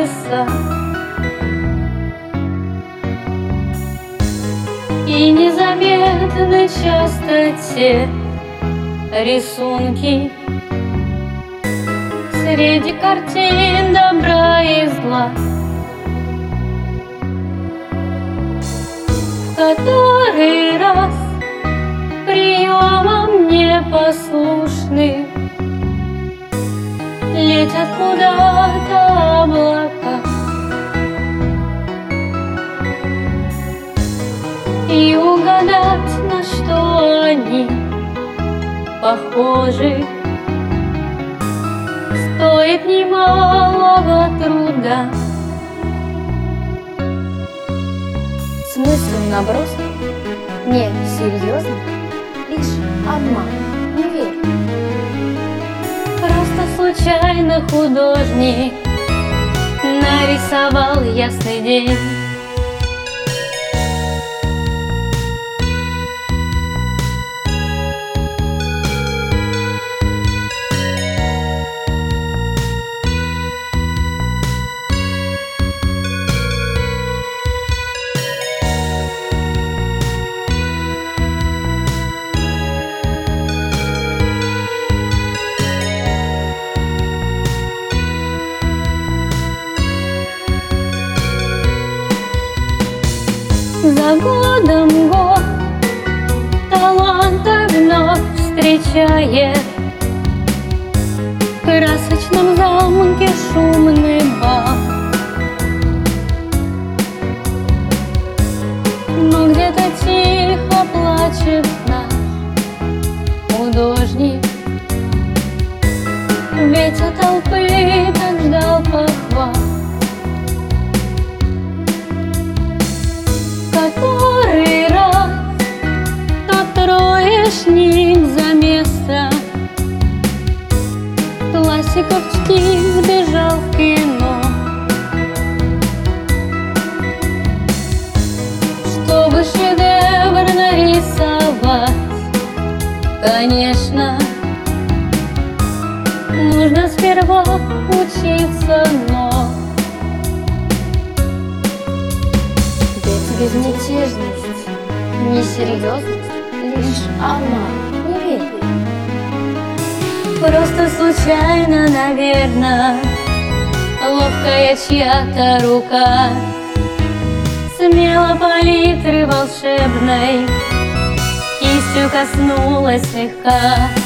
небеса, и незаметны часто те рисунки среди картин добра и зла, в который раз приемам непослушны летят куда-то облака, и угадать, на что они похожи, стоит немалого труда. Смысл наброска не серьезно, лишь обман, не верь. Просто случайно художник нарисовал ясный день. За годом год таланта вновь встречает в красочном замке шумный бал. Но где-то тихо плачет наш художник, ведь от толпы так ждал похвал, который раз тот троечник за место классиков чтит, сбежал в кино, чтобы шедевр нарисовать. Конечно, нужно сперва учиться, но Безмятежность, несерьезность, лишь обман, не верь. просто случайно, наверно, ловкая чья-то рука смело палитры волшебной кистью коснулась слегка.